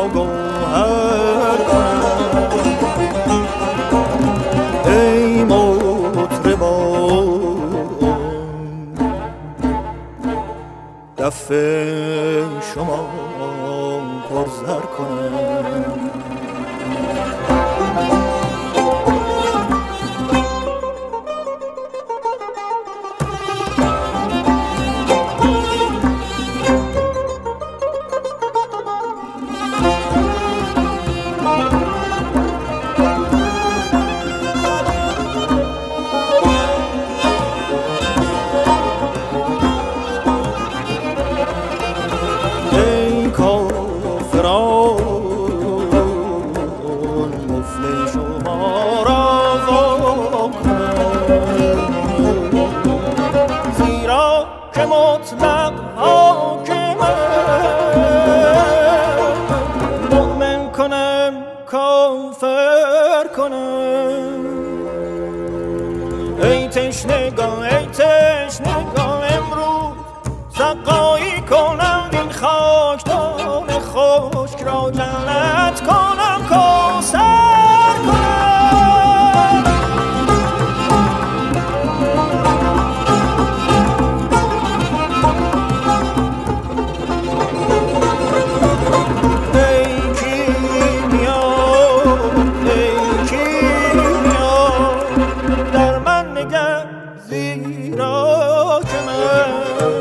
را گوهر کنم. ای مطربان دف شما پرزر کنم. ای تشنگان امروز سقایی کنم این خاکدان خشک را جنت کنم کوثر کنم. ای کیمیا در من نگر زیرا که من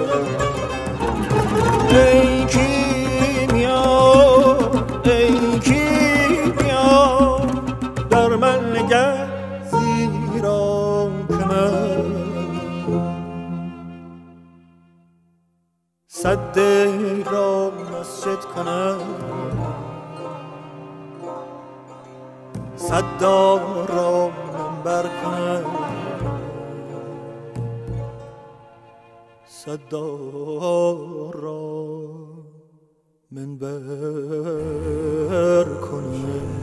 ای کیمیا در من نگر زیرا که من صد را مسجد کنم، صدار را منبر کنم، صدار را منبر کنم.